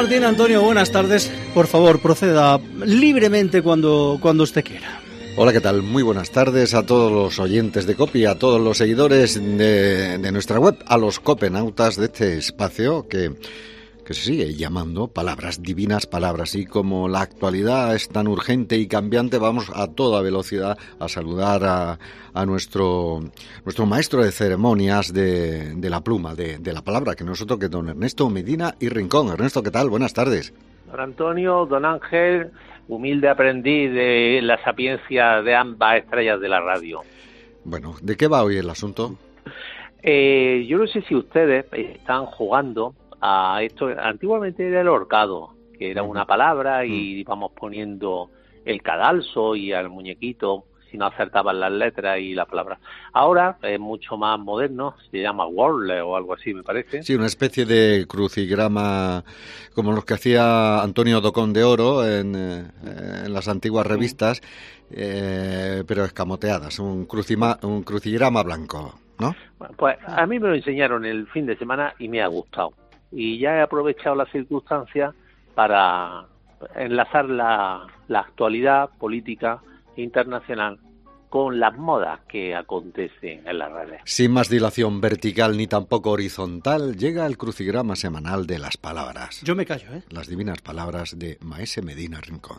Martín. Antonio, buenas tardes. Por favor, proceda libremente cuando usted quiera. Hola, ¿qué tal? Muy buenas tardes a todos los oyentes de COPE, a todos los seguidores de nuestra web, a los copenautas de este espacio que se sigue llamando Palabras Divinas Palabras. Y como la actualidad es tan urgente y cambiante, vamos a toda velocidad a saludar a nuestro maestro de ceremonias de la pluma, de la palabra, que no es otro que don Ernesto Medina y Rincón. Ernesto, ¿qué tal? Buenas tardes. Don Antonio, don Ángel, humilde aprendiz de la sapiencia de ambas estrellas de la radio. Bueno, ¿de qué va hoy el asunto? Yo no sé si ustedes están jugando a esto. Antiguamente era el horcado, que era una palabra y íbamos poniendo el cadalso y al muñequito si no acertaban las letras y la palabra. Ahora es mucho más moderno, se llama Wordle o algo así, me parece. Sí, una especie de crucigrama como los que hacía Antonio Docón de Oro en las antiguas revistas, pero escamoteadas, un crucigrama blanco, ¿no? Bueno, pues a mí me lo enseñaron el fin de semana y me ha gustado. Y ya he aprovechado las circunstancias para enlazar la actualidad política internacional con las modas que acontecen en las redes. Sin más dilación vertical ni tampoco horizontal, llega el crucigrama semanal de las palabras. Yo me callo, ¿eh? Las divinas palabras de Maese Medina Rincón.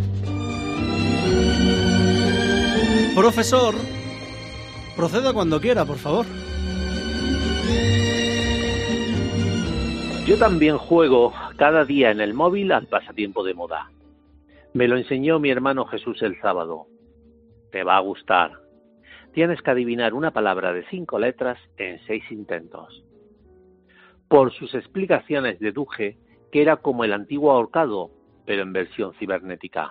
Profesor, proceda cuando quiera, por favor. Yo también juego cada día en el móvil al pasatiempo de moda. Me lo enseñó mi hermano Jesús el sábado. Te va a gustar. Tienes que adivinar una palabra de 5 letras en 6 intentos. Por sus explicaciones deduje que era como el antiguo ahorcado, pero en versión cibernética.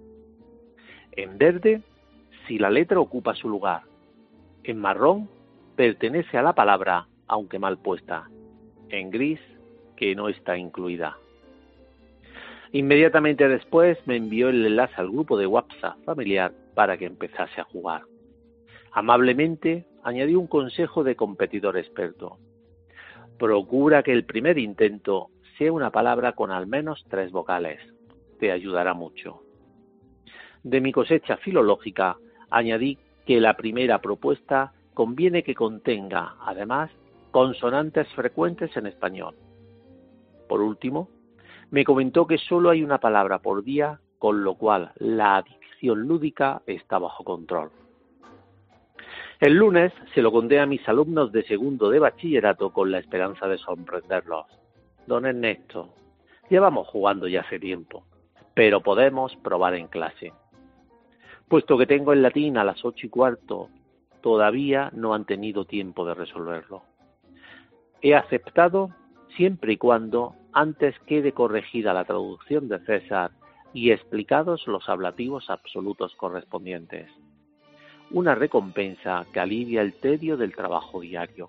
En verde, si la letra ocupa su lugar. En marrón, pertenece a la palabra, aunque mal puesta. En gris, que no está incluida. Inmediatamente después me envió el enlace al grupo de WhatsApp familiar para que empezase a jugar. Amablemente añadió un consejo de competidor experto. Procura que el primer intento sea una palabra con al menos 3 vocales. Te ayudará mucho. De mi cosecha filológica añadí que la primera propuesta conviene que contenga, además, consonantes frecuentes en español. Por último, me comentó que solo hay una palabra por día, con lo cual la adicción lúdica está bajo control. El lunes se lo conté a mis alumnos de segundo de bachillerato con la esperanza de sorprenderlos. Don Ernesto, llevamos jugando ya hace tiempo, pero podemos probar en clase. Puesto que tengo el latín a las 8:15, todavía no han tenido tiempo de resolverlo. He aceptado siempre y cuando antes quede corregida la traducción de César y explicados los ablativos absolutos correspondientes. Una recompensa que alivia el tedio del trabajo diario.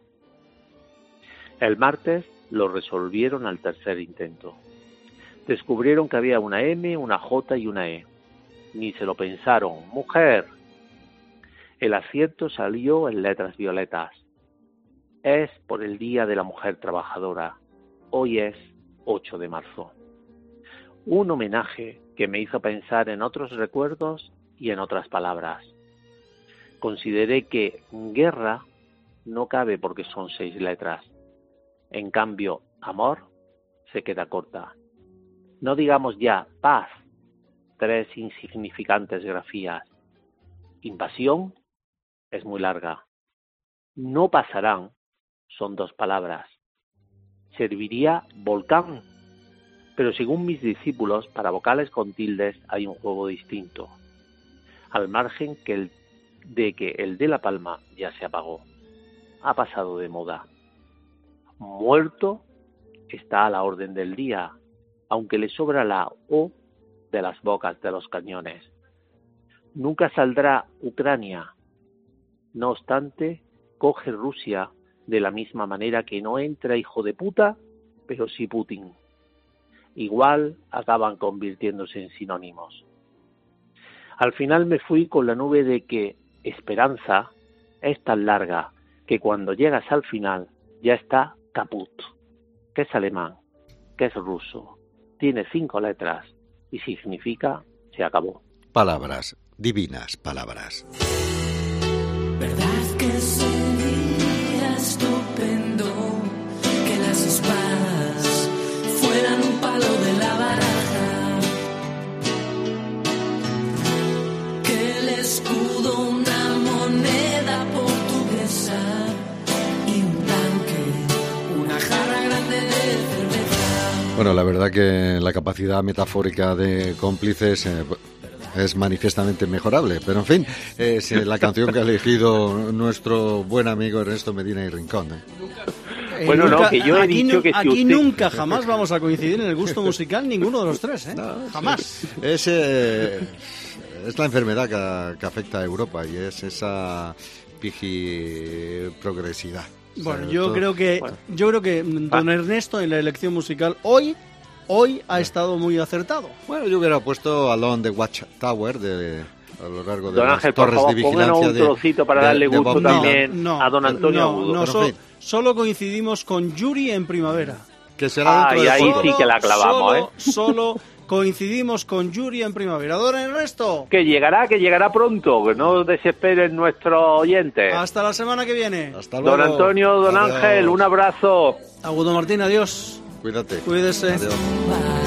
El martes lo resolvieron al tercer intento. Descubrieron que había una M, una J y una E. Ni se lo pensaron. ¡Mujer! El acierto salió en letras violetas. Es por el Día de la Mujer Trabajadora. Hoy es 8 de marzo. Un homenaje que me hizo pensar en otros recuerdos y en otras palabras. Consideré que guerra no cabe porque son 6 letras. En cambio, amor se queda corta. No digamos ya paz, 3 insignificantes grafías. Invasión es muy larga. No pasarán son 2 palabras. Serviría volcán, pero según mis discípulos, para vocales con tildes hay un juego distinto, al margen de que el de La Palma ya se apagó, ha pasado de moda. Muerto está a la orden del día, aunque le sobra la O de las bocas de los cañones. Nunca saldrá Ucrania, no obstante, coge Rusia de la misma manera que no entra hijo de puta, pero sí Putin. Igual acaban convirtiéndose en sinónimos. Al final me fui con la nube de que esperanza es tan larga que cuando llegas al final ya está caput, que es alemán, que es ruso, tiene 5 letras y significa se acabó. Palabras, divinas palabras. ¿Verdad que sería estupendo que las espadas fueran un palo de la baraja? Que el escudo una moneda portuguesa y un tanque, una jarra grande de cerveza. Bueno, la verdad que la capacidad metafórica de Cómplices es manifiestamente mejorable, pero en fin, es la canción que ha elegido nuestro buen amigo Ernesto Medina y Rincón. Bueno, nunca, no, que yo he aquí dicho que si aquí usted... nunca jamás vamos a coincidir en el gusto musical ninguno de los tres, ¿eh? No, Jamás. Es la enfermedad que afecta a Europa y es esa progresividad. Bueno, O sea, yo creo que don Ernesto en la elección musical hoy ha estado muy acertado. Bueno, yo hubiera puesto Along the Watchtower a lo largo de Don las Ángel, por torres favor, de pónganos vigilancia un trocito para darle gusto Bob Dylan. también a don Antonio Agudo. Pero, en fin. Solo coincidimos con Yuri en primavera. Que será dentro y de ahí poco. sí que la clavamos, Solo coincidimos con Yuri en primavera. Don Ernesto, Que llegará pronto, que no desesperen nuestros oyentes. hasta la semana que viene. Hasta luego. Don Antonio, don Adiós. Ángel, un abrazo. Agudo Martín, adiós. Cuídate. Cuídese. Adiós. Bye.